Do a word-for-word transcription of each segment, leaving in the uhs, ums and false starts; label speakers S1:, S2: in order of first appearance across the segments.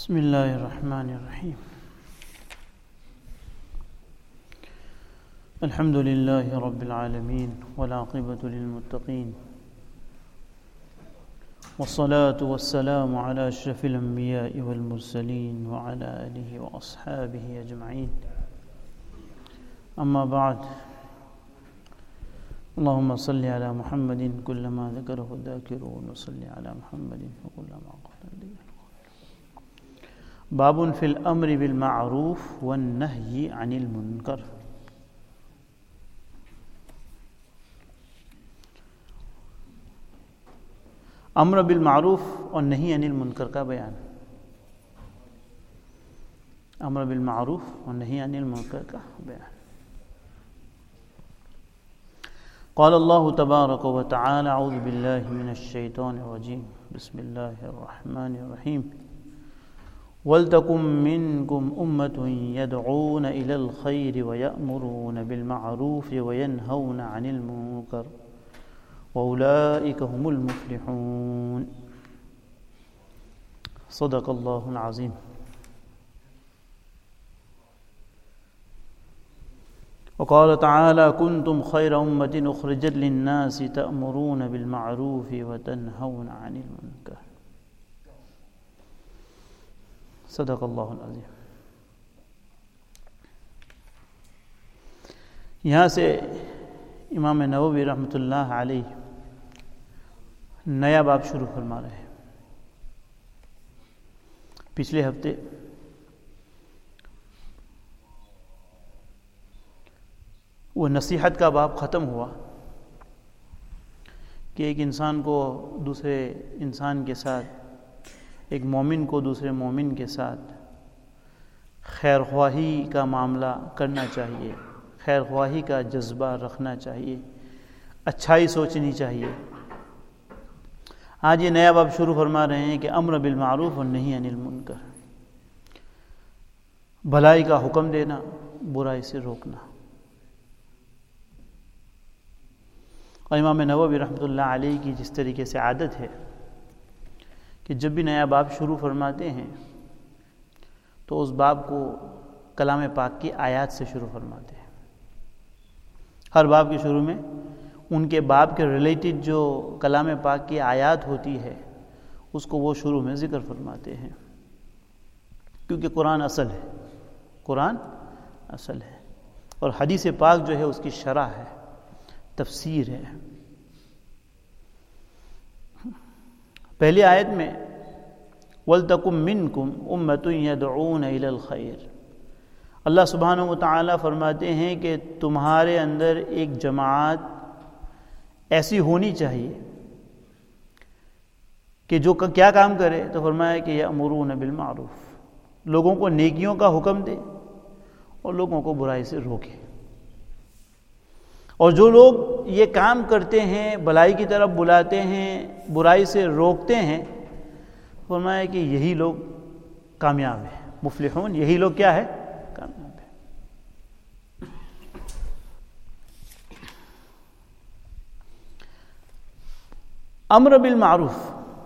S1: بسم اللہ الرحمن الرحیم الحمد للہ رب العالمین والعاقبۃ للمتقین والصلاة والسلام علی اشرف الانبیاء والمرسلین وعلی آلہ واصحابہ اجمعین اما بعد اللهم صل على محمد كلما ذكره الذاكرون وصل على محمد وكلما قال الذاكرون باب فی الامر بالمعروف والنہی عن المنکر۔ امر بالمعروف اور نہی عن المنکر کا بیان۔ امر بالمعروف اور نہی عن المنکر کا بیان۔ قال اللہ تبارک و تعالی اعوذ باللہ من الشیطان الرجیم بسم اللہ الرحمن الرحیم وَلْتَكُمْ مِنْكُمْ أُمَّةٌ يَدْعُونَ إِلَى الْخَيْرِ وَيَأْمُرُونَ بِالْمَعْرُوفِ وَيَنْهَوْنَ عَنِ الْمُنكَرِ وَأُولَئِكَ هُمُ الْمُفْلِحُونَ۔ صدق اللہ العظیم۔ وقال تعالى كنتم خير أمة أخرجت للناس تأمرون بالمعروف وتنهون عن المنكر۔ صدق اللہ العظیم۔ یہاں سے امام نووی رحمۃ اللہ علیہ نیا باب شروع فرما رہے ہیں۔ پچھلے ہفتے وہ نصیحت کا باب ختم ہوا کہ ایک انسان کو دوسرے انسان کے ساتھ، ایک مومن کو دوسرے مومن کے ساتھ خیر خواہی کا معاملہ کرنا چاہیے، خیر خواہی کا جذبہ رکھنا چاہیے، اچھائی سوچنی چاہیے۔ آج یہ نیا باب شروع فرما رہے ہیں کہ امر بالمعروف اور نہی عن المنکر، بھلائی کا حکم دینا، برائی سے روکنا۔ اور امام نووی رحمۃ اللہ علیہ کی جس طریقے سے عادت ہے کہ جب بھی نیا باب شروع فرماتے ہیں تو اس باب کو کلام پاک کی آیات سے شروع فرماتے ہیں۔ ہر باب کے شروع میں ان کے باب کے ریلیٹڈ جو کلام پاک کی آیات ہوتی ہے اس کو وہ شروع میں ذکر فرماتے ہیں، کیونکہ قرآن اصل ہے، قرآن اصل ہے اور حدیث پاک جو ہے اس کی شرح ہے، تفسیر ہے۔ پہلی آیت میں وَلْتَكُمْ مِنْكُمْ أُمَّةٌ يَدْعُونَ إِلَى الْخَيْرِ، اللہ سبحانہ و تعالیٰ فرماتے ہیں کہ تمہارے اندر ایک جماعت ایسی ہونی چاہیے کہ جو کیا کام کرے، تو فرمایا کہ یأمرون بالمعروف، لوگوں کو نیکیوں کا حکم دے اور لوگوں کو برائی سے روکے۔ اور جو لوگ یہ کام کرتے ہیں، بھلائی کی طرف بلاتے ہیں، برائی سے روکتے ہیں، فرمایا کہ یہی لوگ کامیاب ہیں، مفلحون، یہی لوگ کیا ہے؟ کامیاب ہیں۔ امر بالمعروف،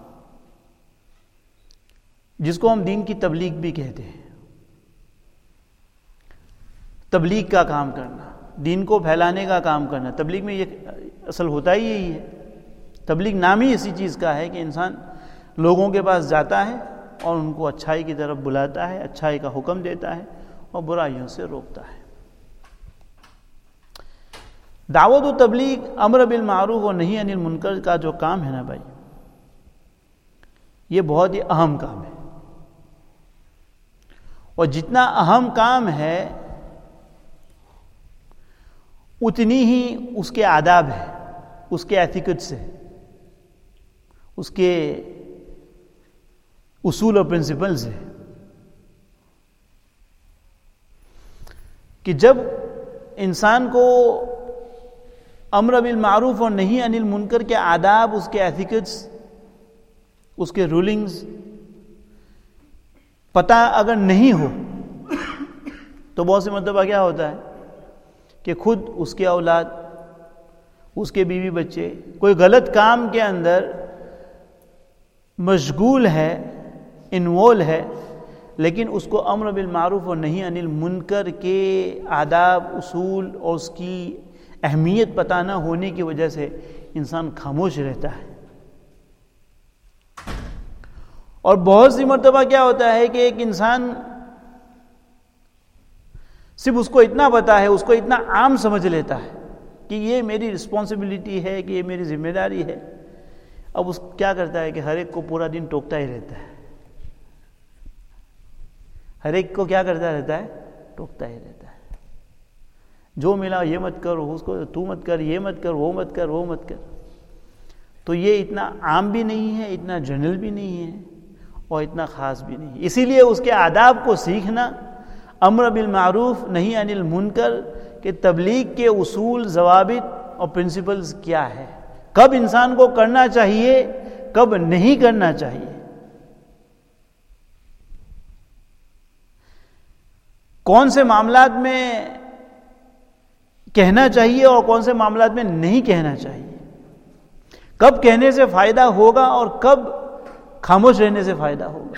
S1: جس کو ہم دین کی تبلیغ بھی کہتے ہیں، تبلیغ کا کام کرنا، دین کو پھیلانے کا کام کرنا۔ تبلیغ میں یہ اصل ہوتا ہی یہی ہے، تبلیغ نام ہی اسی چیز کا ہے کہ انسان لوگوں کے پاس جاتا ہے اور ان کو اچھائی کی طرف بلاتا ہے، اچھائی کا حکم دیتا ہے اور برائیوں سے روکتا ہے۔ دعوت و تبلیغ، امر بالمعروف اور نہی عن المنکر کا جو کام ہے نا بھائی، یہ بہت ہی اہم کام ہے، اور جتنا اہم کام ہے اتنی ہی اس کے آداب ہے، اس کے ایتھکٹس ہے، اس کے اصول اور پرنسپلز ہے کہ جب انسان کو امر بالمعروف اور نہی عن المنکر کے آداب، اس کے ایتھکٹس، اس کے رولنگز پتہ اگر نہیں ہو تو بہت سے مرتبہ کیا ہوتا ہے کہ خود اس کے اولاد، اس کے بیوی بچے کوئی غلط کام کے اندر مشغول ہے، انوالو ہے، لیکن اس کو امر بالمعروف اور نہی عن المنکر کے آداب اصول اور اس کی اہمیت پتہ نہ ہونے کی وجہ سے انسان خاموش رہتا ہے. اور بہت سی مرتبہ کیا ہوتا ہے کہ ایک انسان صرف اس کو اتنا پتا ہے، اس کو اتنا عام سمجھ لیتا ہے کہ یہ میری رسپانسبلٹی ہے، کہ یہ میری ذمہ داری ہے. اب اس کیا کرتا ہے کہ ہر ایک کو پورا دن ٹوکتا ہی رہتا ہے، ہر ایک کو کیا کرتا رہتا ہے؟ ٹوکتا ہی رہتا ہے. جو ملا یہ مت کر، اس کو تو مت کر، یہ مت کر، وہ مت کر، وہ مت کر. تو یہ اتنا عام بھی نہیں ہے، اتنا جنرل بھی نہیں ہے اور اتنا خاص بھی نہیں. اسی لیے اس کے آداب کو سیکھنا، امر بالمعروف نہی عن المنکر کہ تبلیغ کے اصول، ضوابط اور پرنسپلز کیا ہے، کب انسان کو کرنا چاہیے، کب نہیں کرنا چاہیے، کون سے معاملات میں کہنا چاہیے اور کون سے معاملات میں نہیں کہنا چاہیے، کب کہنے سے فائدہ ہوگا اور کب خاموش رہنے سے فائدہ ہوگا.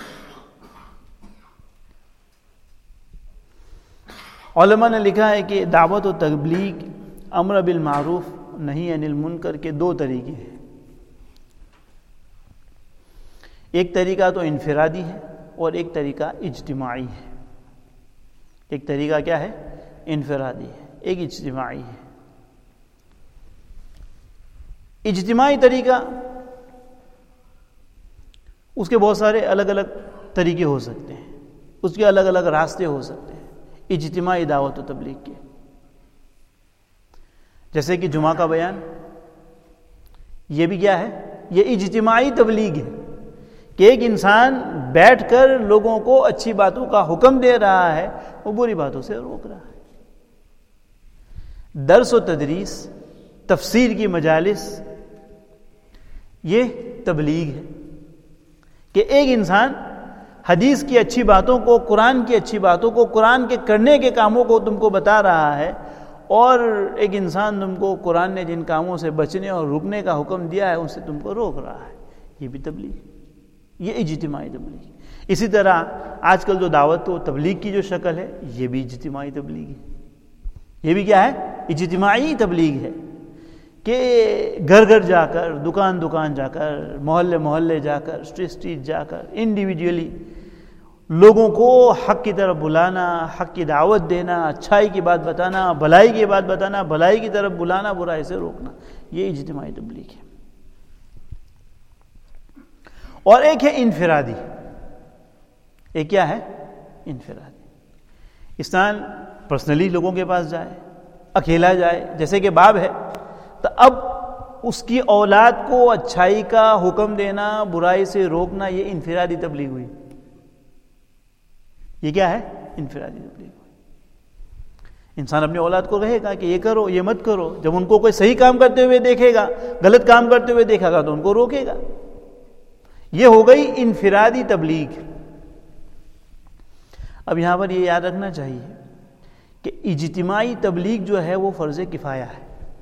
S1: علماء نے لکھا ہے کہ دعوت و تبلیغ، امر بالمعروف نہی عن المنکر کے دو طریقے ہیں. ایک طریقہ تو انفرادی ہے اور ایک طریقہ اجتماعی ہے. ایک طریقہ کیا ہے؟ انفرادی ہے، ایک اجتماعی ہے. اجتماعی طریقہ اس کے بہت سارے الگ الگ طریقے ہو سکتے ہیں، اس کے الگ الگ راستے ہو سکتے ہیں اجتماعی دعوت و تبلیغ کے. جیسے کہ جمعہ کا بیان، یہ بھی کیا ہے؟ یہ اجتماعی تبلیغ ہے کہ ایک انسان بیٹھ کر لوگوں کو اچھی باتوں کا حکم دے رہا ہے، وہ بری باتوں سے روک رہا ہے. درس و تدریس، تفسیر کی مجالس، یہ تبلیغ ہے کہ ایک انسان حدیث کی اچھی باتوں کو، قرآن کی اچھی باتوں کو، قرآن کے کرنے کے کاموں کو تم کو بتا رہا ہے، اور ایک انسان تم کو قرآن نے جن کاموں سے بچنے اور رکنے کا حکم دیا ہے ان سے تم کو روک رہا ہے. یہ بھی تبلیغ، یہ اجتماعی تبلیغ. اسی طرح آج کل جو دعوت و تبلیغ کی جو شکل ہے، یہ بھی اجتماعی تبلیغ ہے. یہ بھی کیا ہے؟ اجتماعی تبلیغ ہے کہ گھر گھر جا کر، دکان دکان جا کر، محلے محلے جا کر، اسٹریٹ اسٹریٹ جا کر، انڈیویجولی لوگوں کو حق کی طرف بلانا، حق کی دعوت دینا، اچھائی کی بات بتانا، بھلائی کی بات بتانا، بھلائی کی طرف بلانا، برائی سے روکنا، یہ اجتماعی تبلیغ ہے. اور ایک ہے انفرادی. ایک کیا ہے؟ انفرادی. انسان پرسنلی لوگوں کے پاس جائے، اکیلا جائے، جیسے کہ باپ ہے تو اب اس کی اولاد کو اچھائی کا حکم دینا، برائی سے روکنا، یہ انفرادی تبلیغ ہوئی. یہ کیا ہے؟ انفرادی تبلیغ ہوئی. انسان اپنی اولاد کو کہے گا کہ یہ کرو، یہ مت کرو. جب ان کو کوئی صحیح کام کرتے ہوئے دیکھے گا، غلط کام کرتے ہوئے دیکھے گا تو ان کو روکے گا. یہ ہو گئی انفرادی تبلیغ. اب یہاں پر یہ یاد رکھنا چاہیے کہ اجتماعی تبلیغ جو ہے وہ فرض کفایہ ہے.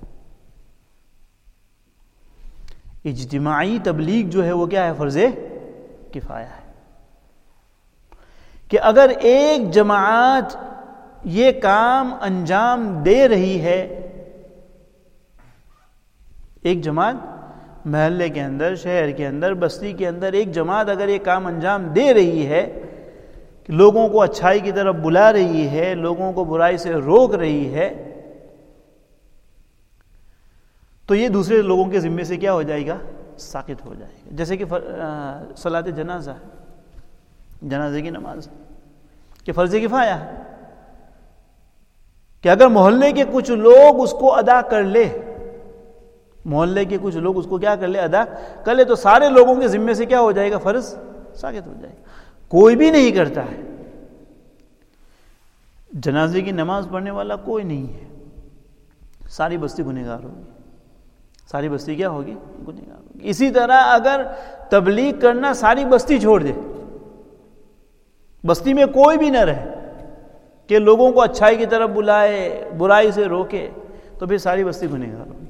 S1: اجتماعی تبلیغ جو ہے وہ کیا ہے؟ فرض کفایہ ہے. کہ اگر ایک جماعت یہ کام انجام دے رہی ہے، ایک جماعت محلے کے اندر، شہر کے اندر، بستی کے اندر ایک جماعت اگر یہ کام انجام دے رہی ہے کہ لوگوں کو اچھائی کی طرف بلا رہی ہے، لوگوں کو برائی سے روک رہی ہے، تو یہ دوسرے لوگوں کے ذمے سے کیا ہو جائے گا؟ ساقط ہو جائے گا. جیسے کہ صلاۃ جنازہ، جنازے کی نماز کہ فرض کفایہ ہے کہ اگر محلے کے کچھ لوگ اس کو ادا کر لے، محلے کے کچھ لوگ اس کو کیا کر لے؟ ادا کر لے، تو سارے لوگوں کے ذمے سے کیا ہو جائے گا؟ فرض ساقط ہو جائے گا. کوئی بھی نہیں کرتا ہے، جنازے کی نماز پڑھنے والا کوئی نہیں ہے، ساری بستی گنہگار ہوگی. ساری بستی کیا ہوگی؟ گنہگار ہوگی. اسی طرح اگر تبلیغ کرنا ساری بستی چھوڑ دے، بستی میں کوئی بھی نہ رہے کہ لوگوں کو اچھائی کی طرف بلائے، برائی سے روکے، تو پھر ساری بستی گنہگار ہوگی.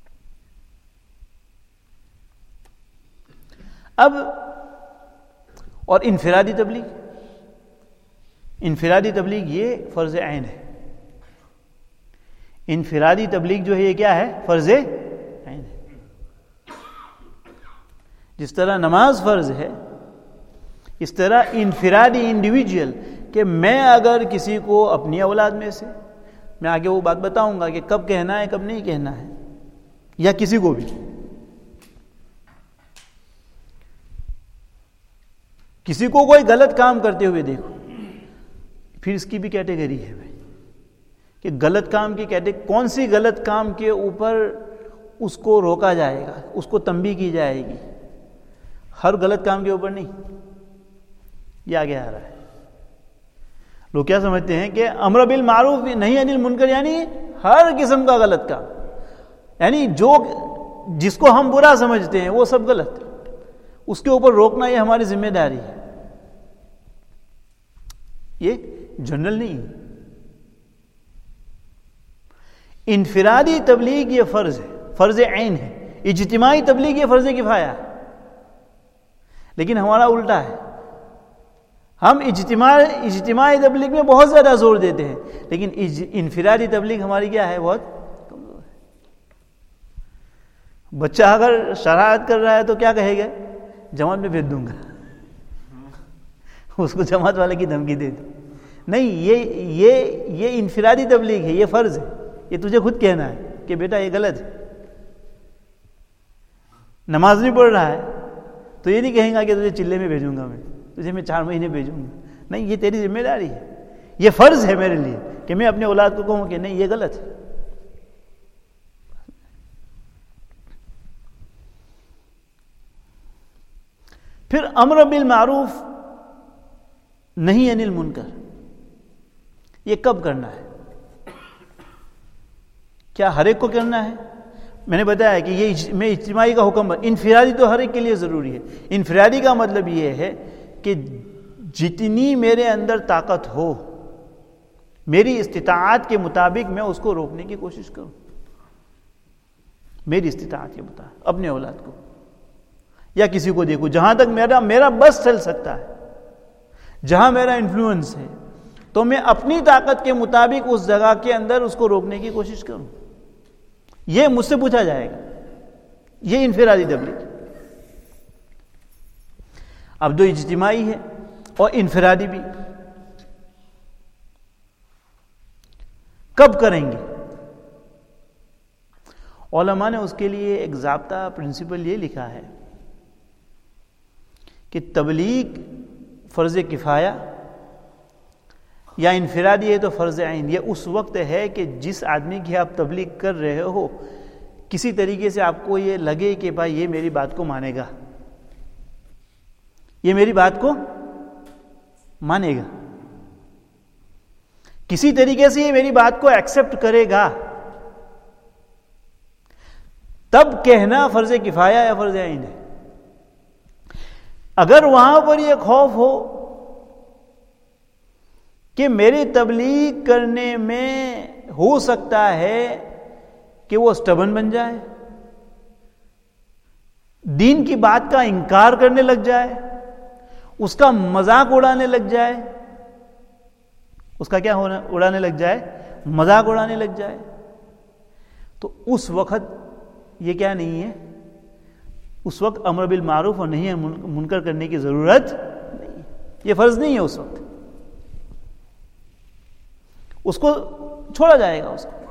S1: اب اور انفرادی تبلیغ، انفرادی تبلیغ یہ فرض عین ہے. انفرادی تبلیغ جو ہے یہ کیا ہے؟ فرض عین ہے. جس طرح نماز فرض ہے اس طرح انفرادی انڈیویجول، کہ میں اگر کسی کو اپنی اولاد میں سے، میں آگے وہ بات بتاؤں گا کہ کب کہنا ہے کب نہیں کہنا ہے، یا کسی کو بھی کسی کو کوئی غلط کام کرتے ہوئے دیکھو، پھر اس کی بھی کیٹیگری ہے بھائی کہ غلط کام کی کیٹیگری، کون سی غلط کام کے اوپر اس کو روکا جائے گا، اس کو تنبیہ کی جائے گی، ہر غلط کام کے اوپر نہیں. یہ آگے آ رہا ہے. لوگ کیا سمجھتے ہیں کہ امر بالمعروف نہی عن المنکر یعنی ہر قسم کا غلط کام، یعنی جو جس کو ہم برا سمجھتے ہیں وہ سب غلط، اس کے اوپر روکنا یہ ہماری ذمہ داری ہے. یہ جنرل نہیں ہے. انفرادی تبلیغ یہ فرض ہے، فرض عین ہے. اجتماعی تبلیغ یہ فرض کفایہ ہے. لیکن ہمارا الٹا ہے، ہم اجتماع اجتماعی تبلیغ میں بہت زیادہ زور دیتے ہیں، لیکن انفرادی تبلیغ ہماری کیا ہے؟ بہت کمزور ہے. بچہ اگر شرارت کر رہا ہے تو کیا کہے گا؟ جماعت میں بھیج دوں گا، اس کو جماعت والے کی دھمکی دے دو. نہیں، یہ یہ یہ انفرادی تبلیغ ہے، یہ فرض ہے. یہ تجھے خود کہنا ہے کہ بیٹا یہ غلط ہے. نماز نہیں پڑھ رہا ہے تو یہ نہیں کہیں گا کہ تجھے چلے میں بھیجوں گا، میں تجھے میں چار مہینے بھیجوں گا. نہیں، یہ تیری ذمہ داری ہے. یہ فرض ہے میرے لیے کہ میں اپنے اولاد کو کہوں کہ نہیں یہ غلط ہے. پھر امر بالمعروف نہی عن المنکر، یہ کب کرنا ہے؟ کیا ہر ایک کو کرنا ہے؟ میں نے بتایا کہ یہ میں اجتماعی کا حکم، انفرادی تو ہر ایک کے لیے ضروری ہے. انفرادی کا مطلب یہ ہے کہ جتنی میرے اندر طاقت ہو، میری استطاعت کے مطابق میں اس کو روکنے کی کوشش کروں. میری استطاعت کے مطابق اپنے اولاد کو یا کسی کو دیکھو، جہاں تک میرا میرا بس چل سکتا ہے، جہاں میرا انفلوئنس ہے، تو میں اپنی طاقت کے مطابق اس جگہ کے اندر اس کو روکنے کی کوشش کروں. یہ مجھ سے پوچھا جائے گا. یہ انفرادی تبلیغ. اب جو اجتماعی ہے اور انفرادی بھی، کب کریں گے؟ علماء نے اس کے لیے ایک ضابطہ پرنسپل یہ لکھا ہے کہ تبلیغ فرض کفایہ یا انفرادی ہے تو فرض عین. یہ اس وقت ہے کہ جس آدمی کی آپ تبلیغ کر رہے ہو کسی طریقے سے آپ کو یہ لگے کہ بھائی یہ میری بات کو مانے گا، یہ میری بات کو مانے گا، کسی طریقے سے یہ میری بات کو ایکسپٹ کرے گا، تب کہنا فرض کفایہ یا فرض عین ہے. اگر وہاں پر یہ خوف ہو کہ میری تبلیغ کرنے میں ہو سکتا ہے کہ وہ اسٹبن بن جائے، دین کی بات کا انکار کرنے لگ جائے، اس کا مذاق اڑانے لگ جائے، اس کا کیا ہونا اڑانے لگ جائے؟ مذاق اڑانے لگ جائے، تو اس وقت یہ کیا نہیں ہے؟ اس وقت امر بالمعروف اور نہی عن منکر کرنے کی ضرورت نہیں ہے. یہ فرض نہیں ہے. اس وقت اس کو چھوڑا جائے گا. اس کو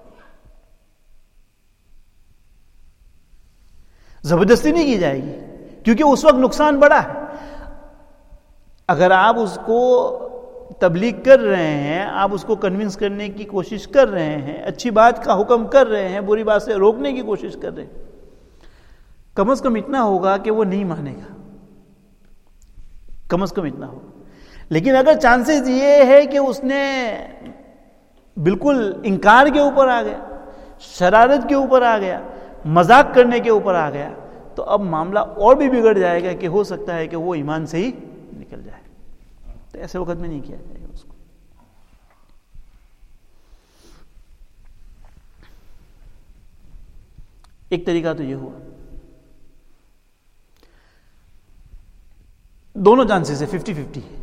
S1: زبردستی نہیں کی جائے گی، کیونکہ اس وقت نقصان بڑا ہے. اگر آپ اس کو تبلیغ کر رہے ہیں، آپ اس کو کنونس کرنے کی کوشش کر رہے ہیں، اچھی بات کا حکم کر رہے ہیں، بری بات سے روکنے کی کوشش کر رہے ہیں، کم از کم اتنا ہوگا کہ وہ نہیں مانے گا. کم از کم اتنا ہوگا. لیکن اگر چانسز یہ ہے کہ اس نے بالکل انکار کے اوپر آ گیا، شرارت کے اوپر آ گیا، مذاق کرنے کے اوپر آ گیا، تو اب معاملہ اور بھی بگڑ جائے گا کہ ہو سکتا ہے کہ وہ ایمان سے ہی نکل جائے. تو ایسے وقت میں نہیں کیا جائے گا اس کو. ایک طریقہ تو یہ ہوا. دونوں چانسز ہے، ففٹی ففٹی ہے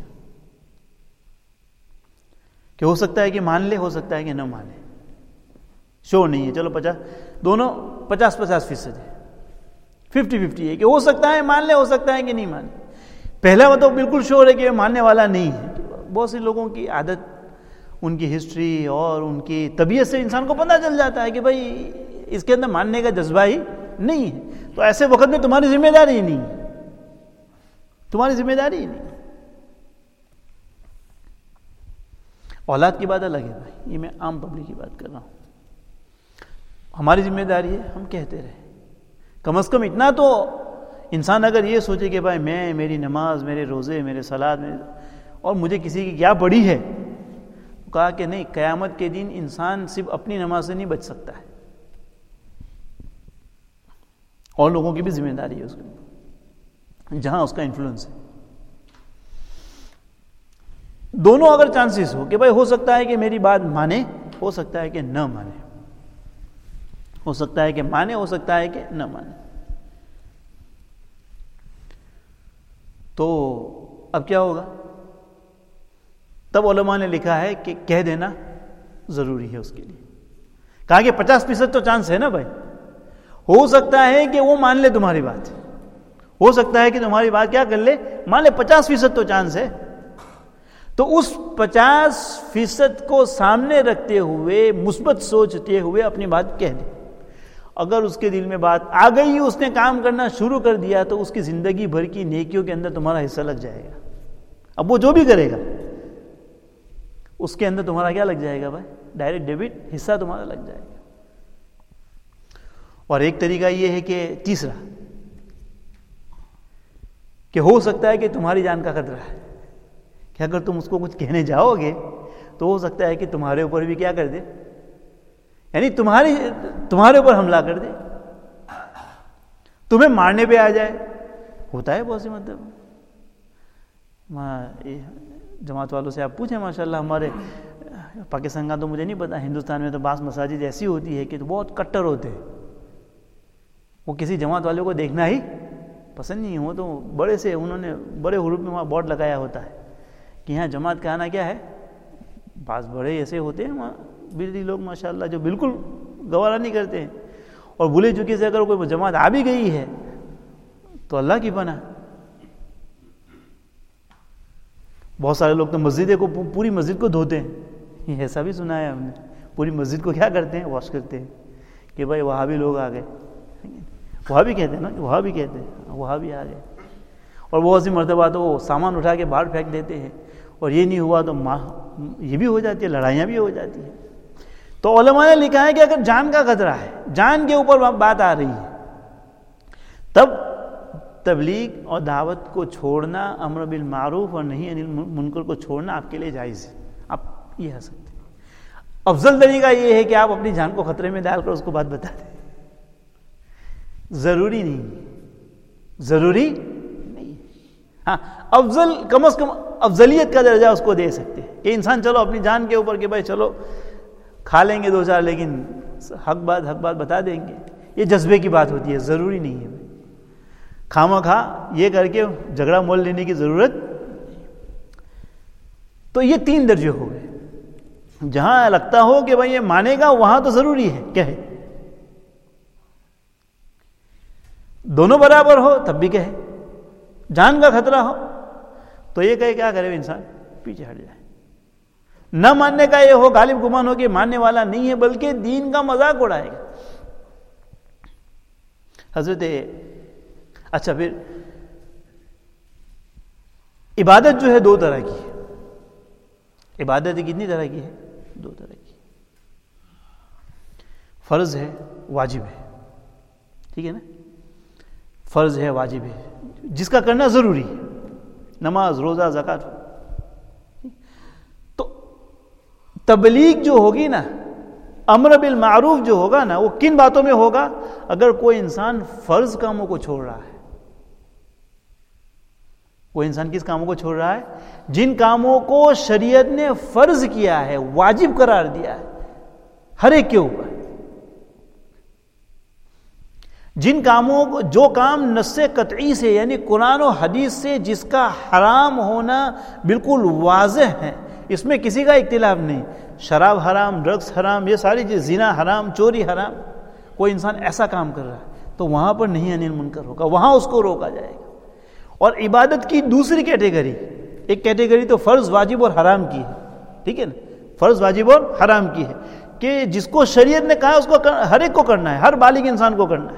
S1: کہ ہو سکتا ہے کہ مان لے، ہو سکتا ہے کہ نہ مانے، شور نہیں ہے. چلو پچاس، دونوں پچاس پچاس فیصد ہے، ففٹی ففٹی ہے کہ ہو سکتا ہے مان لے، ہو سکتا ہے کہ نہیں مانے. پہلا وہ تو بالکل شور ہے کہ ماننے والا نہیں ہے. بہت سے لوگوں کی عادت، ان کی ہسٹری اور ان کی طبیعت سے انسان کو پتہ چل جاتا ہے کہ بھائی اس کے اندر ماننے کا جذبہ ہی نہیں ہے. تو ایسے وقت میں تمہاری ذمہ داری ہی نہیں ہے، تمہاری ذمہ داری ہی نہیں. اولاد کی بات الگ ہے بھائی، یہ میں عام پبلک کی بات کر رہا ہوں. ہماری ذمہ داری ہے ہم کہتے رہے. کم از کم اتنا تو انسان اگر یہ سوچے کہ بھائی میں، میری نماز، میرے روزے، میرے صلات اور مجھے کسی کی کیا پڑی ہے، کہا کہ نہیں، قیامت کے دن انسان صرف اپنی نماز سے نہیں بچ سکتا ہے، اور لوگوں کی بھی ذمہ داری ہے اس کے جہاں اس کا انفلوئنس ہے. دونوں اگر چانسز ہو کہ بھائی ہو سکتا ہے کہ میری بات مانے، ہو سکتا ہے کہ نہ مانے، ہو سکتا ہے کہ مانے، ہو سکتا ہے کہ نہ مانے، تو اب کیا ہوگا؟ تب علماء نے لکھا ہے کہ کہہ دینا ضروری ہے اس کے لیے. کہا کہ پچاس فیصد تو چانس ہے نا بھائی، ہو سکتا ہے کہ وہ مان لے تمہاری بات، ہو سکتا ہے کہ تمہاری بات کیا کر لے، مان لے. پچاس فیصد تو چانس ہے، تو اس پچاس فیصد کو سامنے رکھتے ہوئے، مثبت سوچتے ہوئے اپنی بات کہہ دے. اگر اس کے دل میں بات آ گئی، اس نے کام کرنا شروع کر دیا، تو اس کی زندگی بھر کی نیکیوں کے اندر تمہارا حصہ لگ جائے گا. اب وہ جو بھی کرے گا اس کے اندر تمہارا کیا لگ جائے گا بھائی؟ ڈائریکٹ ڈیبٹ حصہ تمہارا لگ جائے گا. اور ایک طریقہ یہ ہے کہ تیسرا، کہ ہو سکتا ہے کہ تمہاری جان کا خطرہ ہے، کہ اگر تم اس کو کچھ کہنے جاؤ گے تو ہو سکتا ہے کہ تمہارے اوپر بھی کیا کر دے، یعنی تمہاری تمہارے اوپر حملہ کر دے، تمہیں مارنے پہ آ جائے. ہوتا ہے بہت سے، مطلب جماعت والوں سے آپ پوچھیں، ماشاءاللہ ہمارے پاکستان کا تو مجھے نہیں پتا، ہندوستان میں تو بعض مساجد ایسی ہوتی ہے کہ بہت کٹر ہوتے ہیں، وہ کسی جماعت والوں کو دیکھنا ہی پسند نہیں. ہو تو بڑے سے انہوں نے بڑے حروف میں وہاں بورڈ لگایا ہوتا ہے کہ یہاں جماعت کا آنا کیا ہے. بعض بڑے ایسے ہوتے ہیں وہاں بجلی لوگ ماشاءاللہ جو بالکل گوارا نہیں کرتے ہیں، اور بھولے چکے سے اگر کوئی جماعت آ بھی گئی ہے تو اللہ کی پناہ. بہت سارے لوگ تو مسجد کو، پوری مسجد کو دھوتے ہیں، یہ ایسا بھی سنا ہے ہم نے. پوری مسجد کو کیا کرتے ہیں؟ واش کرتے ہیں کہ بھائی وہاں بھی لوگ آ گئے. وہاں بھی کہتے ہیں نا، وہاں بھی کہتے ہیں وہاں بھی آ گئے. اور بہت سی مرتبہ تو وہ سامان اٹھا کے باہر پھینک دیتے ہیں، اور یہ نہیں ہوا تو ماں یہ بھی ہو جاتی ہے، لڑائیاں بھی ہو جاتی ہیں. تو علماء نے لکھا ہے کہ اگر جان کا خطرہ ہے، جان کے اوپر بات آ رہی ہے، تب تبلیغ اور دعوت کو چھوڑنا، امر بالمعروف اور نہی عن المنکر کو چھوڑنا آپ کے لیے جائز ہے. آپ یہ کہہ سکتے ہیں. افضل طریقہ یہ ہے کہ آپ اپنی جان کو خطرے میں ڈال کر اس کو بات بتا دیں. ضروری نہیں، ضروری نہیں. ہاں افضل، کم از کم افضلیت کا درجہ اس کو دے سکتے ہیں کہ انسان چلو اپنی جان کے اوپر کہ بھائی چلو کھا لیں گے دو چار، لیکن حق بات حق بات بتا دیں گے. یہ جذبے کی بات ہوتی ہے، ضروری نہیں ہے. کھاما کھا یہ کر کے جھگڑا مول لینے کی ضرورت. تو یہ تین درجے ہو گئے. جہاں لگتا ہو کہ بھائی یہ مانے گا وہاں تو ضروری ہے کہے، دونوں برابر ہو تب بھی کہے. جان کا خطرہ ہو تو یہ کہے، کیا کرے انسان؟ پیچھے ہٹ جائے. نہ ماننے کا یہ ہو، غالب گمان ہو کہ ماننے والا نہیں ہے بلکہ دین کا مذاق اڑائے گا. حضرت اچھا پھر عبادت جو ہے دو طرح کی ہے. عبادت کتنی طرح کی ہے؟ دو طرح کی. فرض ہے، واجب ہے. ٹھیک ہے نا؟ فرض ہے، واجب ہے، جس کا کرنا ضروری ہے، نماز، روزہ، زکوٰۃ. تو تبلیغ جو ہوگی نا، امر بالمعروف جو ہوگا نا، وہ کن باتوں میں ہوگا؟ اگر کوئی انسان فرض کاموں کو چھوڑ رہا ہے. کوئی انسان کس کاموں کو چھوڑ رہا ہے؟ جن کاموں کو شریعت نے فرض کیا ہے، واجب قرار دیا ہے ہر ایک کے اوپر. جن کاموں کو جو کام نص قطعی سے یعنی قرآن و حدیث سے جس کا حرام ہونا بالکل واضح ہے، اس میں کسی کا اختلاف نہیں، شراب حرام، ڈرگس حرام، یہ ساری چیز، زنا حرام، چوری حرام، کوئی انسان ایسا کام کر رہا ہے تو وہاں پر نہیں انل منکر ہوگا، وہاں اس کو روکا جائے گا۔ اور عبادت کی دوسری کیٹیگری، ایک کیٹیگری تو فرض، واجب اور حرام کی ہے، ٹھیک ہے نا، فرض، واجب اور حرام کی ہے، کہ جس کو شریعت نے کہا ہے اس کو ہر ایک کو کرنا ہے، ہر بالغ انسان کو کرنا ہے،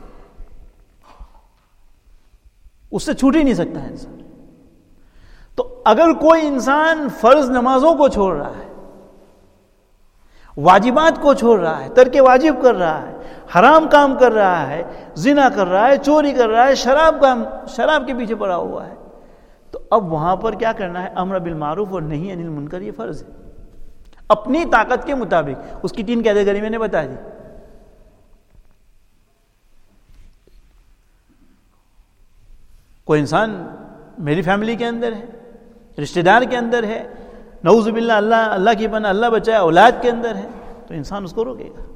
S1: اس سے چھوٹ ہی نہیں سکتا ہے انسان۔ تو اگر کوئی انسان فرض نمازوں کو چھوڑ رہا ہے، واجبات کو چھوڑ رہا ہے، ترک واجب کر رہا ہے، حرام کام کر رہا ہے، زنا کر رہا ہے، چوری کر رہا ہے، شراب کام شراب کے پیچھے پڑا ہوا ہے، تو اب وہاں پر کیا کرنا ہے؟ امر بالمعروف اور نہی عن المنکر، یہ فرض ہے اپنی طاقت کے مطابق۔ اس کی تین کیٹیگری میں نے بتا دی۔ کوئی انسان میری فیملی کے اندر ہے، رشتہ دار کے اندر ہے، نعوذ باللہ اللہ اللہ کی پناہ اللہ بچائے اولاد کے اندر ہے، تو انسان اس کو روکے گا۔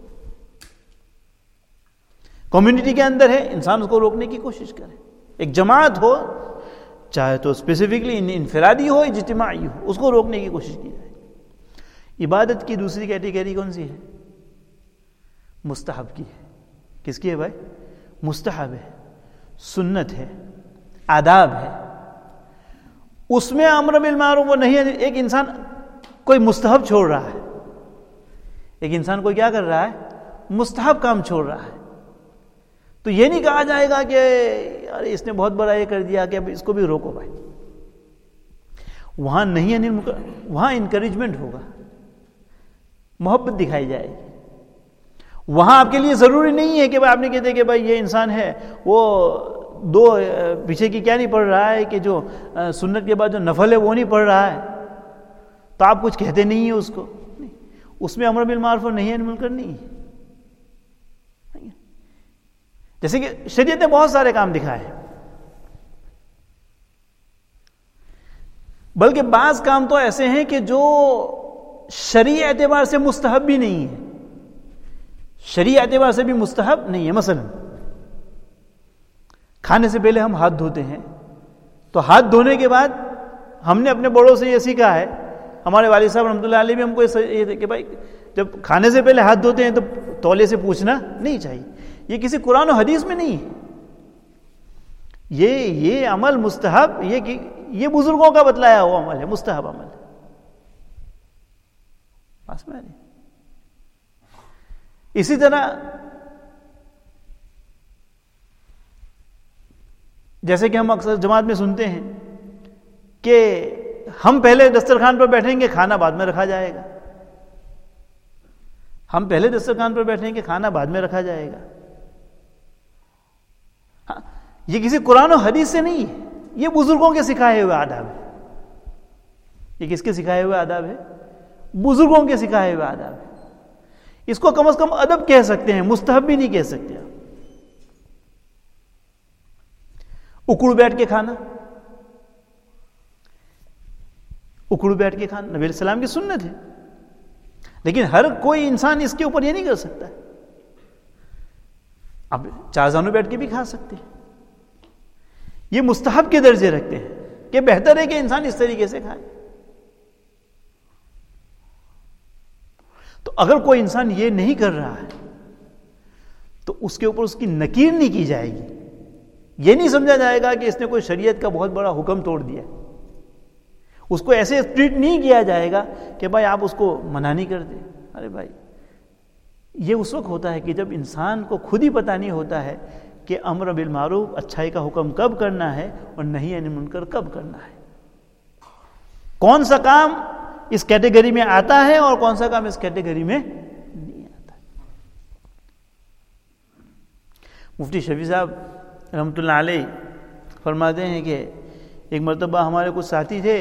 S1: کمیونٹی کے اندر ہے، انسان اس کو روکنے کی کوشش کرے۔ ایک جماعت ہو، چاہے تو اسپیسیفکلی انفرادی ہو، اجتماعی ہو، اس کو روکنے کی کوشش کی جائے۔ عبادت کی دوسری کیٹیگری کون سی ہے؟ مستحب کی ہے۔ کس کی ہے بھائی؟ مستحب ہے، سنت ہے، آداب ہے، اس میں امر بالمعروف و نہی عن، ایک انسان کوئی مستحب چھوڑ رہا ہے، ایک انسان کوئی کیا کر رہا ہے؟ مستحب کام چھوڑ رہا ہے، تو یہ نہیں کہا جائے گا کہ ارے اس نے بہت بڑا یہ کر دیا کہ اس کو بھی روکو بھائی۔ وہاں نہیں ہے، وہاں انکریجمنٹ ہوگا، محبت دکھائی جائے گی۔ وہاں آپ کے لیے ضروری نہیں ہے کہ آپ نے کہتے کہ بھائی یہ انسان ہے وہ دو پیچھے کی کیا نہیں پڑھ رہا ہے، کہ جو سنت کے بعد جو نفل ہے وہ نہیں پڑھ رہا ہے، تو آپ کچھ کہتے نہیں ہیں اس کو، نہیں، اس میں امر بالمعروف اور نہی عن المنکر نہیں ہے۔ جیسے کہ شریعت نے بہت سارے کام دکھائے ہیں، بلکہ بعض کام تو ایسے ہیں کہ جو شرعی اعتبار سے مستحب بھی نہیں ہے، شرعی اعتبار سے بھی مستحب نہیں ہے۔ مثلا کھانے سے پہلے ہم ہاتھ دھوتے ہیں، تو ہاتھ دھونے کے بعد ہم نے اپنے بڑوں سے یہ سیکھا ہے، ہمارے والد صاحب رحمۃ اللہ علیہ بھی ہم کو یہ کہ بھائی جب کھانے سے پہلے ہاتھ دھوتے ہیں تو تولے سے پوچھنا نہیں چاہیے۔ یہ کسی قرآن و حدیث میں نہیں ہے، یہ یہ عمل مستحب، یہ کہ یہ بزرگوں کا بتلایا ہوا عمل ہے، مستحب عمل ہے۔ پاس میں نہیں۔ اسی طرح جیسے کہ ہم اکثر جماعت میں سنتے ہیں کہ ہم پہلے دسترخوان پر بیٹھیں گے، کھانا بعد میں رکھا جائے گا، ہم پہلے دسترخوان پر بیٹھیں گے، کھانا بعد میں رکھا جائے گا۔ ہاں، یہ کسی قرآن و حدیث سے نہیں ہے، یہ بزرگوں کے سکھائے ہوئے آداب ہے۔ یہ کس کے سکھائے ہوئے آداب ہے؟ بزرگوں کے سکھائے ہوئے آداب ہے۔ اس کو کم از کم ادب کہہ سکتے ہیں، مستحب بھی نہیں کہہ سکتے آپ۔ اکڑ بیٹھ کے کھانا، اکڑ بیٹھ کے کھانا نبی علیہ السلام کی سنت ہے، لیکن ہر کوئی انسان اس کے اوپر یہ نہیں کر سکتا۔ اب چار زانوں بیٹھ کے بھی کھا سکتے ہیں، یہ مستحب کے درجے رکھتے ہیں کہ بہتر ہے کہ انسان اس طریقے سے کھائے۔ تو اگر کوئی انسان یہ نہیں کر رہا ہے تو اس کے اوپر اس کی نکیر نہیں کی جائے گی، یہ نہیں سمجھا جائے گا کہ اس نے کوئی شریعت کا بہت بڑا حکم توڑ دیا، اس کو ایسے ٹریٹ نہیں کیا جائے گا کہ بھائی آپ اس کو منع نہیں کر دیں۔ ارے بھائی، یہ اس وقت ہوتا ہے کہ جب انسان کو خود ہی پتہ نہیں ہوتا ہے کہ امر بالمعروف، اچھائی کا حکم کب کرنا ہے اور نہی عن المنکر کب کرنا ہے، کون سا کام اس کیٹیگری میں آتا ہے اور کون سا کام اس کیٹیگری میں نہیں آتا۔ مفتی شفیع صاحب رحمۃ اللہ علیہ فرماتے ہیں کہ ایک مرتبہ ہمارے کچھ ساتھی تھے،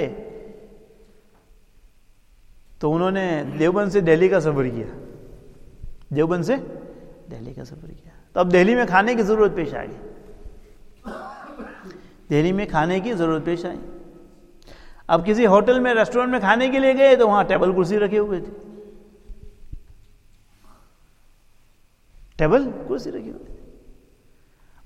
S1: تو انہوں نے دیوبند سے دہلی کا سفر کیا، دیوبند سے دہلی کا سفر کیا، تو اب دہلی میں کھانے کی ضرورت پیش آ گئی، دہلی میں کھانے کی ضرورت پیش آئی۔ اب کسی ہوٹل میں، ریسٹورنٹ میں کھانے کے لیے گئے تو وہاں ٹیبل کرسی رکھے ہوئے تھے، ٹیبل کرسی رکھی ہوئی تھی۔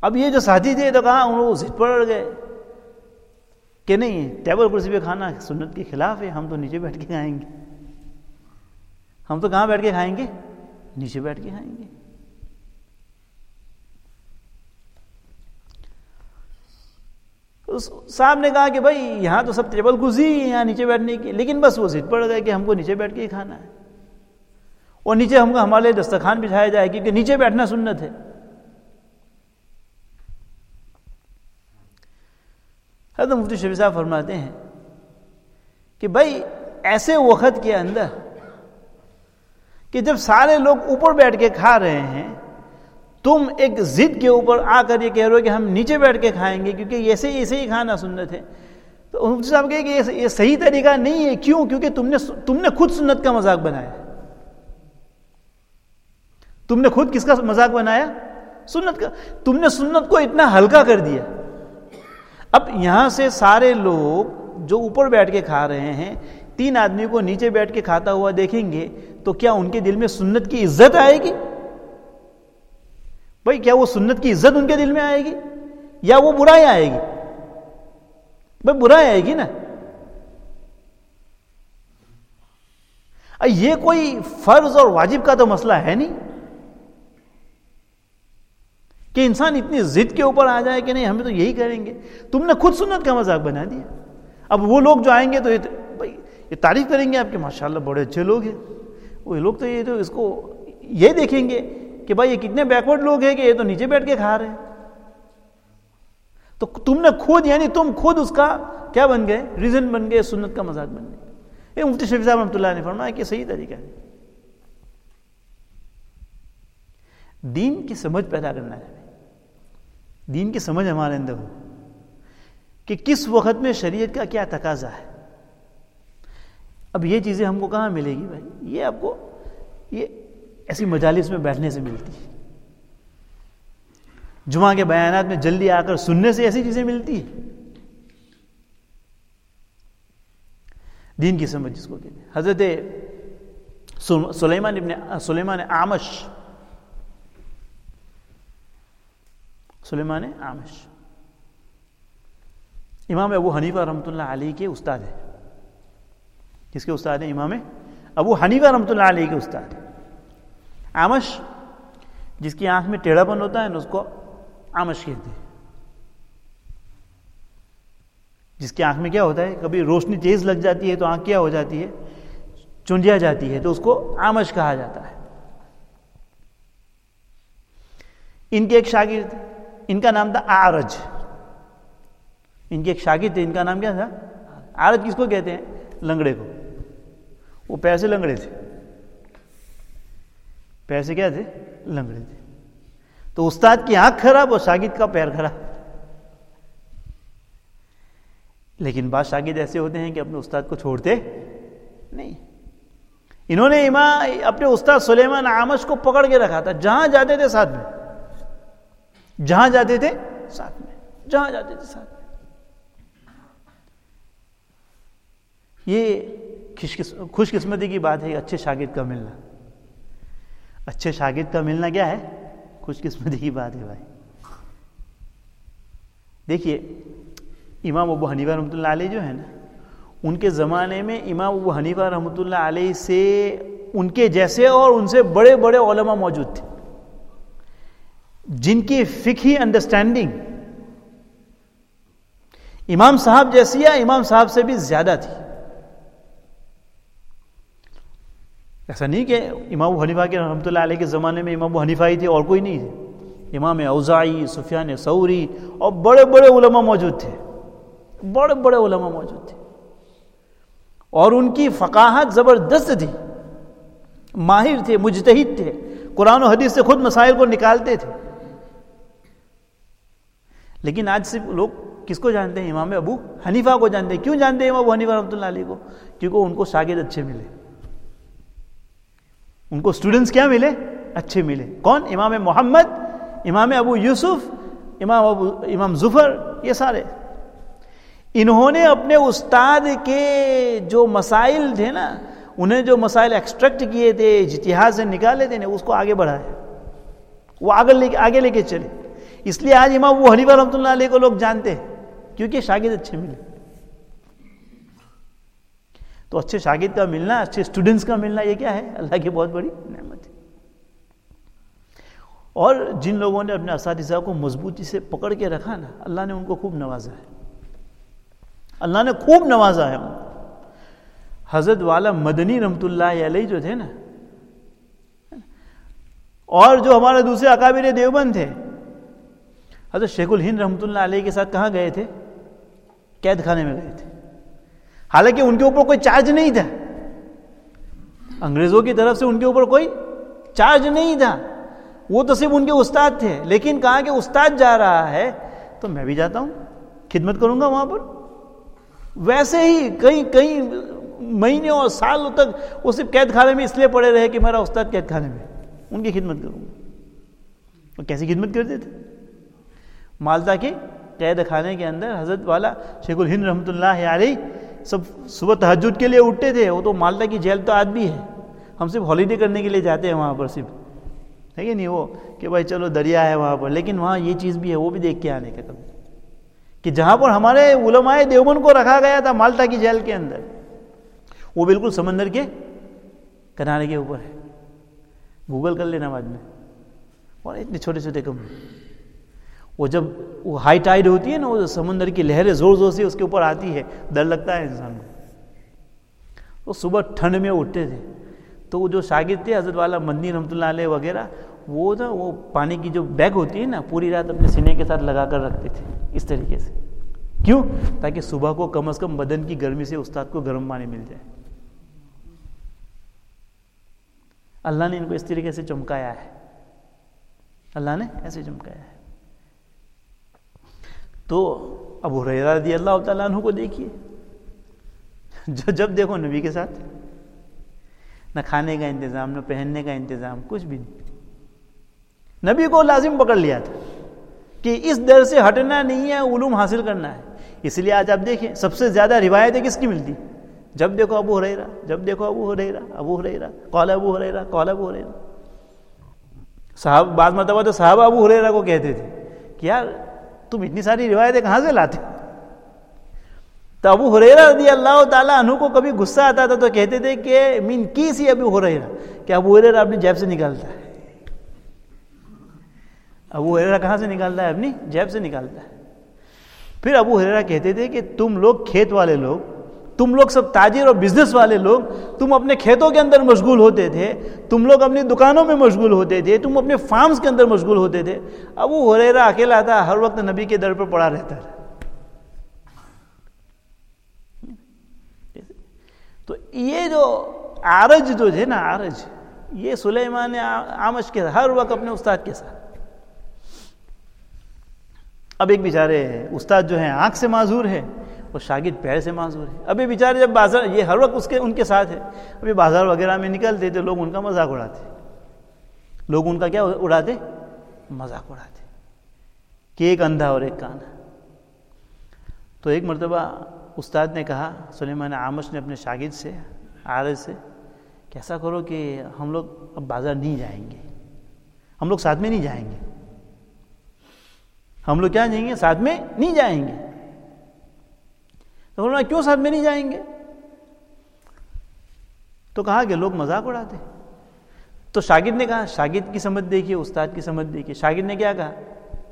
S1: اب یہ جو ساتھی تھے تو کہاں وہ ضد پڑ گئے کہ نہیں ٹیبل کرسی پہ کھانا سنت کے خلاف ہے، ہم تو نیچے بیٹھ کے کھائیں گے، ہم تو کہاں بیٹھ کے کھائیں گے؟ نیچے بیٹھ کے کھائیں گے۔ صاحب نے کہا کہ بھائی یہاں تو سب ٹیبل کرسی ہے یہاں نیچے بیٹھنے کی، لیکن بس وہ ضد پڑ گئے کہ ہم کو نیچے بیٹھ کے ہی کھانا ہے، اور نیچے ہم کو ہمارے لیے دسترخوان بچھایا جائے کیونکہ نیچے بیٹھنا سنت ہے۔ حضرت مفتی شفیع صاحب فرماتے ہیں کہ بھائی ایسے وقت کے اندر کہ جب سارے لوگ اوپر بیٹھ کے کھا رہے ہیں، تم ایک ضد کے اوپر آ کر یہ کہہ رہے ہو کہ ہم نیچے بیٹھ کے کھائیں گے کیونکہ ایسے ہی ایسے ہی کھانا سنت ہے، تو مفتی صاحب کہے کہ یہ صحیح طریقہ نہیں ہے۔ کیوں؟ کیونکہ تم نے تم نے خود سنت کا مذاق بنایا۔ تم نے خود کس کا مذاق بنایا؟ سنت کا۔ تم نے سنت کو اتنا ہلکا کر دیا۔ اب یہاں سے سارے لوگ جو اوپر بیٹھ کے کھا رہے ہیں تین آدمی کو نیچے بیٹھ کے کھاتا ہوا دیکھیں گے تو کیا ان کے دل میں سنت کی عزت آئے گی؟ بھائی کیا وہ سنت کی عزت ان کے دل میں آئے گی یا وہ برائی آئے گی؟ بھائی برائی آئے گی نا۔ یہ کوئی فرض اور واجب کا تو مسئلہ ہے نہیں کہ انسان اتنی ضد کے اوپر آ جائے کہ نہیں ہمیں تو یہی کریں گے۔ تم نے خود سنت کا مذاق بنا دیا۔ اب وہ لوگ جو آئیں گے تو یہ بھائی یہ تعریف کریں گے آپ کے ماشاءاللہ بڑے اچھے لوگ ہیں، وہ لوگ تو یہ تو اس کو یہ دیکھیں گے کہ بھائی یہ کتنے بیکورڈ لوگ ہیں کہ یہ تو نیچے بیٹھ کے کھا رہے ہیں۔ تو تم نے خود یعنی تم خود اس کا کیا بن گئے؟ ریزن بن گئے، سنت کا مذاق بن گئے۔ یہ مفتی شفیع صاحب رحمۃ اللہ نے فرمایا کہ صحیح طریقہ ہے، دین کی سمجھ پیدا کرنا ہے، دین کی سمجھ ہمارے اندر ہو کہ کس وقت میں شریعت کا کیا تقاضا ہے۔ اب یہ چیزیں ہم کو کہاں ملے گی بھائی؟ یہ آپ کو یہ ایسی مجالس میں بیٹھنے سے ملتی ہے، جمعہ کے بیانات میں جلدی آ کر سننے سے ایسی چیزیں ملتی ہیں۔ دین کی سمجھ جس کو کہتے ہیں۔ حضرت سلیمان ابن سلیمان اعمش سلیمان اعمش امام ابو حنیفہ رحمۃ اللہ علیہ کے استاد ہیں۔ کس کے استاد ہیں؟ امام ابو حنیفہ رحمۃ اللہ علیہ کے استاد ہیں۔ اعمش جس کی آنکھ میں ٹیڑھا پن ہوتا ہے نا اس کو اعمش کہتے ہیں۔ جس کی آنکھ میں کیا ہوتا ہے کبھی روشنی تیز لگ جاتی ہے تو آنکھ کیا ہو جاتی ہے؟ چنجیا جاتی ہے، تو اس کو اعمش کہا جاتا ہے۔ ان کے ایک شاگرد، ان کا نام تھا اعرج، ان کے ایک شاگرد تھے، ان کا نام کیا تھا؟ اعرج۔ کس کو کہتے ہیں؟ لنگڑے کو۔ وہ پیر سے لنگڑے تھے، پیر سے کیا تھے؟ لنگڑے تھے۔ تو استاد کی آنکھ خراب اور شاگرد کا پیر خراب۔ لیکن بعض شاگرد ایسے ہوتے ہیں کہ اپنے استاد کو چھوڑتے نہیں۔ انہوں نے امام اپنے استاد سلیمان اعمش کو پکڑ کے رکھا تھا، جہاں جاتے تھے ساتھ میں، جہاں جاتے تھے ساتھ میں، جہاں جاتے تھے ساتھ میں۔ یہ خوش قسمتی کی بات ہے اچھے شاگرد کا ملنا۔ اچھے شاگرد کا ملنا کیا ہے؟ خوش قسمتی کی بات ہے بھائی۔ دیکھیے امام ابو حنیفہ رحمۃ اللہ علیہ جو ہے نا، ان کے زمانے میں امام ابو حنیفہ رحمۃ اللہ علیہ سے ان کے جیسے اور ان سے بڑے بڑے علماء موجود تھے جن کی فقہی انڈرسٹینڈنگ امام صاحب جیسی یا امام صاحب سے بھی زیادہ تھی۔ ایسا نہیں کہ امام ابو حنیفہ کے رحمۃ اللہ علیہ کے زمانے میں امام ابو حنیفہ ہی تھے اور کوئی نہیں تھے، امام اوزاعی، سفیان ثوری اور بڑے بڑے علماء موجود تھے، بڑے بڑے علماء موجود تھے، اور ان کی فقاہت زبردست تھی، ماہر تھے، مجتہد تھے، قرآن و حدیث سے خود مسائل کو نکالتے تھے۔ لیکن آج صرف لوگ کس کو جانتے ہیں؟ امام ابو حنیفہ کو جانتے ہیں۔ کیوں جانتے ہیں امام ابو حنیفہ رحمۃ اللہ علیہ کو؟ کیونکہ ان کو شاگرد اچھے ملے، ان کو سٹوڈنٹس کیا ملے؟ اچھے ملے۔ کون؟ امام محمد، امام ابو یوسف، امام ابو امام ظفر، یہ سارے انہوں نے اپنے استاد کے جو مسائل تھے نا، انہیں جو مسائل ایکسٹریکٹ کیے تھے، اجتہاد سے نکالے تھے نا، اس کو آگے بڑھایا، وہ آگے لے کے آگے لے کے چلے۔ اس لیے آج امام ابو حنیفہ رحمۃ اللہ علیہ کو لوگ جانتے ہیں، کیونکہ شاگرد اچھے ملے. تو اچھے شاگرد کا ملنا، اچھے اسٹوڈنٹس کا ملنا، یہ کیا ہے؟ اللہ کی بہت بڑی نعمت ہے. اور جن لوگوں نے اپنے اساتذہ کو مضبوطی سے پکڑ کے رکھا نا، اللہ نے ان کو خوب نوازا ہے. اللہ نے خوب نوازا ہے ان کو. حضرت والا مدنی رحمۃ اللہ علیہ جو تھے نا، اور جو ہمارے دوسرے اکابر دیوبند تھے، حضرت شیخ الہند رحمۃ اللہ علیہ کے ساتھ کہاں گئے تھے؟ قید خانے میں گئے تھے. حالانکہ ان کے اوپر کوئی چارج نہیں تھا، انگریزوں کی طرف سے ان کے اوپر کوئی چارج نہیں تھا، وہ تو صرف ان کے استاد تھے. لیکن کہا کہ استاد جا رہا ہے تو میں بھی جاتا ہوں، خدمت کروں گا وہاں پر. ویسے ہی کئی کئی مہینے اور سال تک وہ صرف قید خانے میں اس لیے پڑے رہے کہ میرا استاد قید خانے میں، ان کی خدمت کروں گا. اور کیسی خدمت کرتے تھے؟ مالٹا کے قید خانے کے اندر حضرت والا شیخ الہند رحمۃ اللہ علیہ سب صبح تہجد کے لیے اٹھتے تھے. وہ تو مالٹا کی جیل تو آدمی ہے، ہم صرف ہالیڈے کرنے کے لیے جاتے ہیں وہاں پر، صرف ہے کہ نہیں، وہ کہ بھائی چلو دریا ہے وہاں پر، لیکن وہاں یہ چیز بھی ہے، وہ بھی دیکھ کے آنے کا کبھی، کہ جہاں پر ہمارے علماء دیوبند کو رکھا گیا تھا مالٹا کی جیل کے اندر، وہ بالکل سمندر کے کنارے کے اوپر ہے. گوگل کر لینا بعد میں. اور اتنے چھوٹے چھوٹے کمرے، وہ جب وہ ہائی ٹائیڈ ہوتی ہے نا، وہ سمندر کی لہریں زور زور سے اس کے اوپر آتی ہے، ڈر لگتا ہے انسان کو. وہ صبح ٹھنڈ میں اٹھتے تھے. تو وہ جو شاگرد تھے حضرت والا مدنی رحمۃ اللہ علیہ وغیرہ، وہ نا وہ پانی کی جو بیگ ہوتی ہے نا، پوری رات اپنے سینے کے ساتھ لگا کر رکھتے تھے اس طریقے سے. کیوں؟ تاکہ صبح کو کم از کم بدن کی گرمی سے استاد کو گرم پانی مل جائے. اللہ نے ان کو اس طریقے سے چمکایا ہے، اللہ نے ایسے چمکایا ہے. تو ابو ہریرہ رضی اللہ تعالیٰ عنہ کو دیکھیے، جو جب دیکھو نبی کے ساتھ، نہ کھانے کا انتظام، نہ پہننے کا انتظام، کچھ بھی نہیں. نبی کو لازم پکڑ لیا تھا کہ اس در سے ہٹنا نہیں ہے، علوم حاصل کرنا ہے. اس لیے آج آپ دیکھیں سب سے زیادہ روایتیں کس کی ملتی؟ جب دیکھو ابو ہریرہ، جب دیکھو ابو ہریرہ، ابو ہریرہ قال ابو ہریرہ قال ابو ہریرہ. صحابہ بعض مرتبہ تو صحابہ ابو ہریرہ کو کہتے تھے کہ یار تم اتنی ساری روایتیں کہاں سے لاتے؟ تو ابو ہریرہ رضی اللہ تعالیٰ عنہ کو کبھی غصہ آتا تھا تو کہتے تھے کہ من کی سی ابو ہریرہ، کہ ابو ہریرہ اپنی جیب سے نکالتا ہے. ابو ہریرہ کہاں سے نکالتا ہے؟ اپنی جیب سے نکالتا ہے. پھر ابو ہریرہ کہتے تھے کہ تم لوگ کھیت والے لوگ، تم لوگ سب تاجر اور بزنس والے لوگ، تم اپنے کھیتوں کے اندر مشغول ہوتے تھے، تم لوگ اپنی دکانوں میں مشغول ہوتے تھے، تم اپنے فارمز کے اندر مشغول ہوتے تھے. ابو ہریرہ اکیلا تھا، ہر وقت نبی کے در پر پڑا رہتا تھا. تو یہ جو عارج جو ہے نا، عارج، یہ سلیمان اعمش کے ہر وقت اپنے استاد کے ساتھ. اب ایک بیچارے استاد جو ہیں آنکھ سے معذور ہے اور شاگرد پیر سے معذور ہے. اب یہ بیچارے جب بازار، یہ ہر وقت اس کے ان کے ساتھ ہے، ابھی بازار وغیرہ میں نکلتے تو لوگ ان کا مذاق اڑاتے. لوگ ان کا کیا اڑاتے؟ مذاق اڑاتے کہ ایک اندھا اور ایک کانا. تو ایک مرتبہ استاد نے کہا، سلیمان اعمش نے اپنے شاگرد سے، عارض سے، کہ ایسا کرو کہ ہم لوگ اب بازار نہیں جائیں گے، ہم لوگ ساتھ میں نہیں جائیں گے. ہم لوگ کیا جائیں گے؟ ساتھ میں نہیں جائیں گے. تو انہوں نے کیوں ساتھ میں نہیں جائیں گے؟ تو کہا کہ لوگ مذاق اڑاتے. تو شاگرد نے کہا، شاگرد کی سمجھ دیکھیے، استاد کی سمجھ دیکھیے. شاگرد نے کیا کہا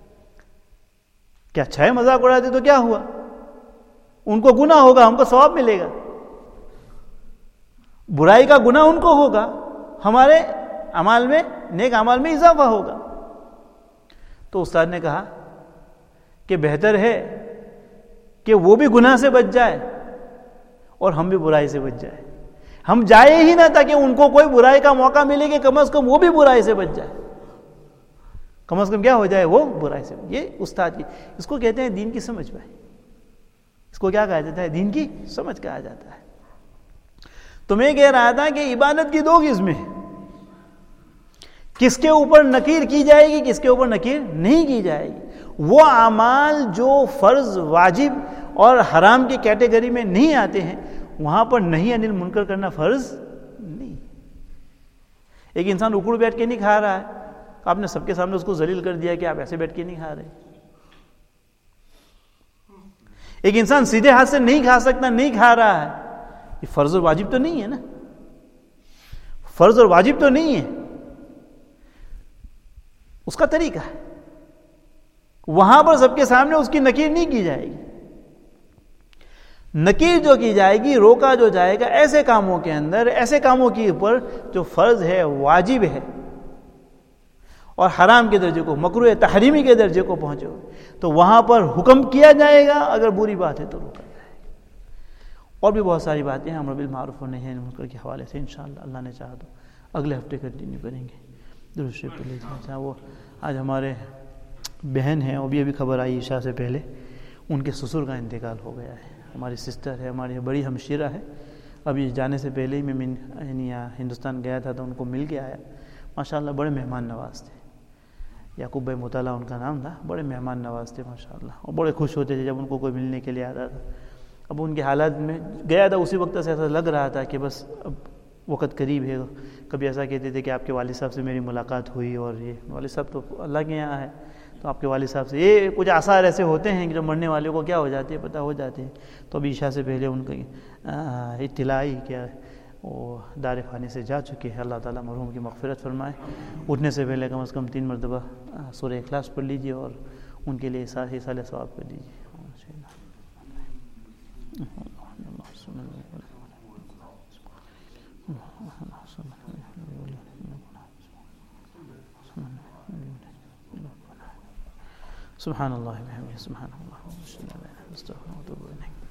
S1: کہ اچھا ہے مذاق اڑاتے تو کیا ہوا، ان کو گناہ ہوگا، ہم کو ثواب ملے گا. برائی کا گناہ ان کو ہوگا، ہمارے اعمال میں، نیک اعمال میں اضافہ ہوگا. تو استاد نے کہا کہ بہتر ہے کہ وہ بھی گناہ سے بچ جائے اور ہم بھی برائی سے بچ جائے. ہم جائے ہی نہ تاکہ ان کو کوئی برائی کا موقع ملے کہ کم از کم وہ بھی برائی سے بچ جائے، کم از کم کیا ہو جائے، وہ برائی سے. یہ استاد کی، اس کو کہتے ہیں دین کی سمجھ بھائی. اس کو کیا کہا جاتا ہے؟ دین کی سمجھ کہا جاتا ہے. تو میں کہہ رہا تھا کہ عبادت کی دو قسمیں ہیں، کس کے اوپر نکیر کی جائے گی، کس کے اوپر نکیر نہیں کی جائے گی. وہ اعمال جو فرض، واجب اور حرام کی کیٹیگری میں نہیں آتے ہیں، وہاں پر نہیں انل منکر کرنا فرض نہیں. ایک انسان اکڑ بیٹھ کے نہیں کھا رہا ہے، آپ نے سب کے سامنے اس کو ذلیل کر دیا کہ آپ ایسے بیٹھ کے نہیں کھا رہے. ایک انسان سیدھے ہاتھ سے نہیں کھا سکتا, نہیں کھا رہا ہے, یہ فرض اور واجب تو نہیں ہے نا, فرض اور واجب تو نہیں ہے, اس کا طریقہ ہے. وہاں پر سب کے سامنے اس کی نکیر نہیں کی جائے گی. نکیر جو کی جائے گی, روکا جو جائے گا ایسے کاموں کے اندر, ایسے کاموں کے اوپر جو فرض ہے, واجب ہے, اور حرام کے درجے کو, مکروہ تحریمی کے درجے کو پہنچے ہوئے, تو وہاں پر حکم کیا جائے گا. اگر بری بات ہے تو روکا جائے گا. اور بھی بہت ساری باتیں امر بالمعروف و نہی عن المنکر کے حوالے سے انشاءاللہ اللہ نے چاہا تو اگلے ہفتے کنٹینیو کریں گے. درود شریف پڑھ لیجیے. وہ آج ہمارے بہن ہیں, وہ بھی ابھی خبر آئی عشاء سے پہلے, ان کے سسر کا انتقال ہو گیا ہے. ہماری سسٹر ہے, ہماری بڑی ہمشیرہ ہے. ابھی جانے سے پہلے ہی میں یعنی ہندوستان گیا تھا تو ان کو مل کے آیا. ماشاءاللہ بڑے مہمان نواز تھے. یعقوب بھائی مطالعہ ان کا نام تھا. بڑے مہمان نواز تھے ماشاءاللہ, اور بڑے خوش ہوتے تھے جب ان کو کوئی ملنے کے لیے آتا تھا. اب ان کے حالات میں گیا تھا اسی وقت سے ایسا لگ رہا تھا کہ بس اب وقت قریب ہے. کبھی ایسا کہتے تھے کہ آپ کے والد صاحب سے میری ملاقات ہوئی, اور یہ والد صاحب تو اللہ کے یہاں ہے, تو آپ کے والد صاحب سے یہ کچھ آثار ایسے ہوتے ہیں کہ جو مرنے والے کو کیا ہو جاتے ہیں, پتہ ہو جاتے ہیں. تو ابھی عشاء سے پہلے ان کی اطلاع آئی کہ وہ دار فانی سے جا چکے ہیں. اللہ تعالیٰ مرحوم کی مغفرت فرمائے. اٹھنے سے پہلے کم از کم تین مرتبہ سورہ اخلاص پڑھ لیجیے اور ان کے لیے احسان ثواب کر دیجیے. سبحان اللہ و بحمدہ, سبحان اللہ, استغفر اللہ و اتوب الیہ.